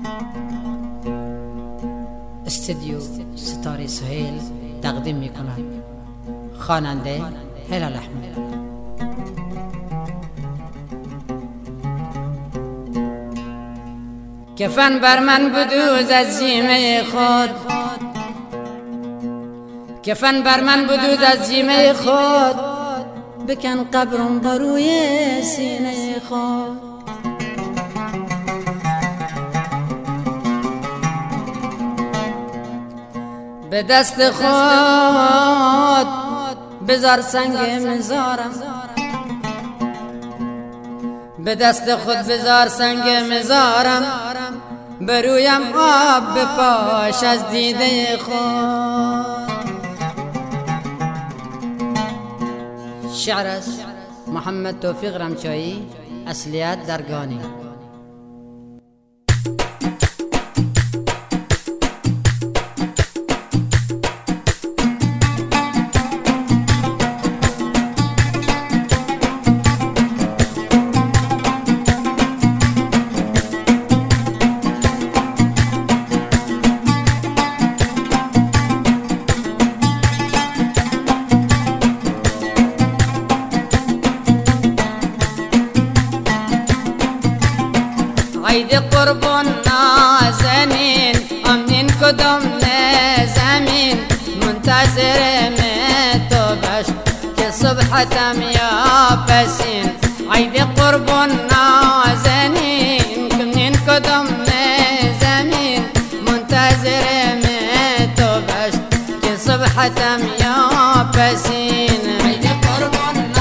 استودیو ستاره سهیل تقدیم میکند خواننده هلال احمد. کفن بر من بدوز از جیمه خود، کفن بر من بدوز از جیمه خود، بکن قبرم بروی سینه خود. به دست خود بذار سنگ مزارم، به دست خود بذار سنگ مزارم، برویم آب بپاش از دیده خود. شعر از محمد توفیق رمچایی، اصلیت درگانی. عيد قرب نازنين امنين قدم زمين منتظر متوبش كصبح تم يا بسين. عيد قرب نازنين امنين قدم زمين منتظر متوبش كصبح تم يا بسين. عيد قرب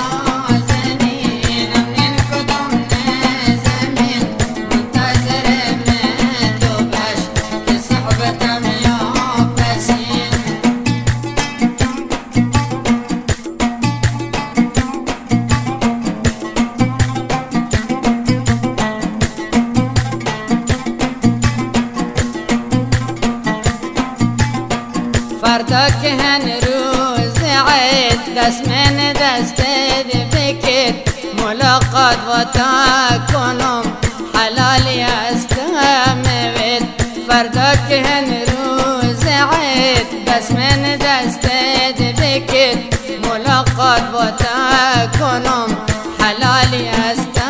فردا که هن روز عید دست من دست بکر ملاقات و تا کنم حلالی است موید. فردا که هن روز عید دست من دست بکر ملاقات و تا کنم حلالی است موید.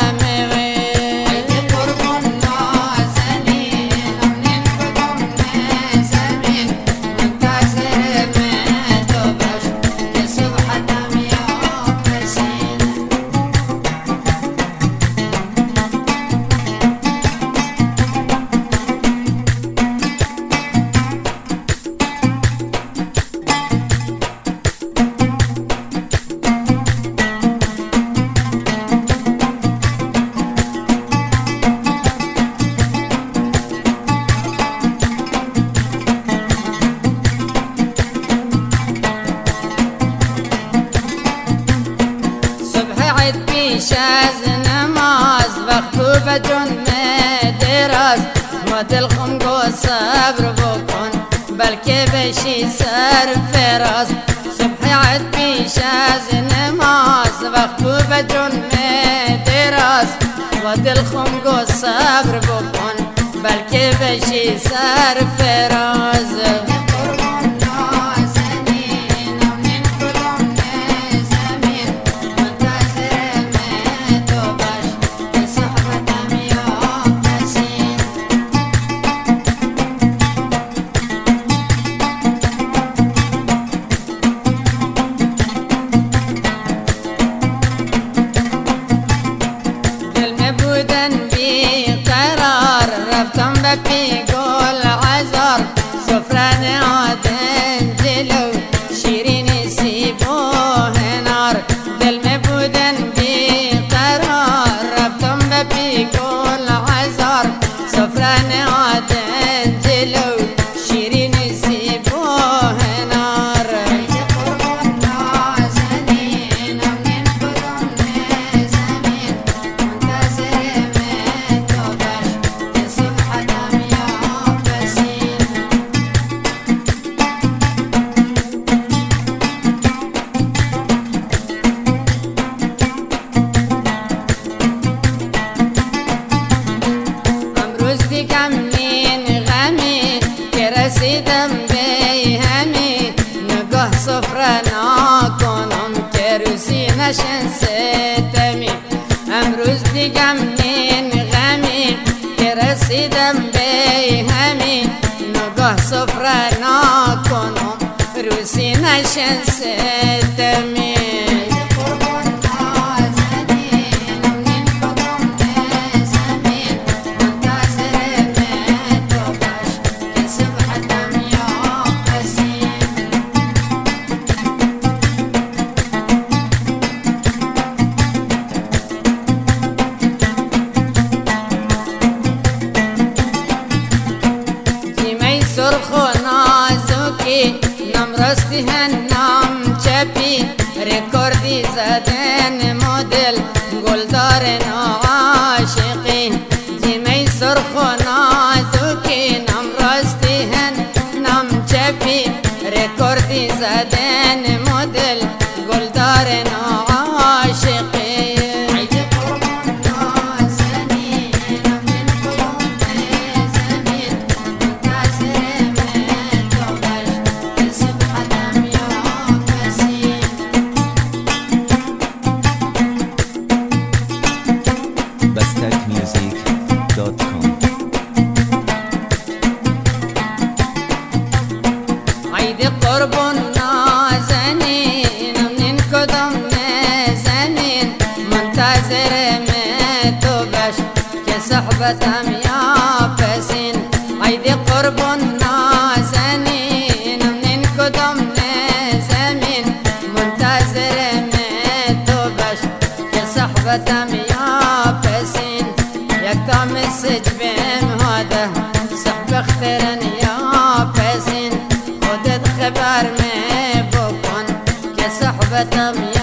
پیش از نماز وقت بجون مدراز ما دلخم گو صبر بکن بلکه بشی سر فراز. صبح عید پیش از نماز وقت بجون مدراز ما دلخم گو صبر بکن بلکه بشی سر فراز. رفتم بپی گل عذار سفرن آدن جلو شیرین سیب و هنار. دل می بودن بی قرار رفتم بپی گل عذار سفرن آدن جلو شیرین سیب و هنار. امروز دیگم رسیدم به همی نگاه سفره نکنم که روزی نشن ستمی امروز دیگم نین غمی که رسیدم به همی نگاه سفره نکنم روزی نشن ستمی سرخ و نازکی نام راستی نام چپی رکوردی زدن مدل گلدار عاشقی جیمی سرخ و نازکی نام راستی نام چپی رکوردی زدن مدل گلدار عاشقی قربون نازنین من کدام نزنین منتظر من تو باش که صحبتم یا پسین عید قربون نازنین من کدام نزنین منتظر من تو باش که صحبتم یا پسین یک تا مسج بهم هاده صحب اخترن یا پسین خودت خبر می بکن که صحبتم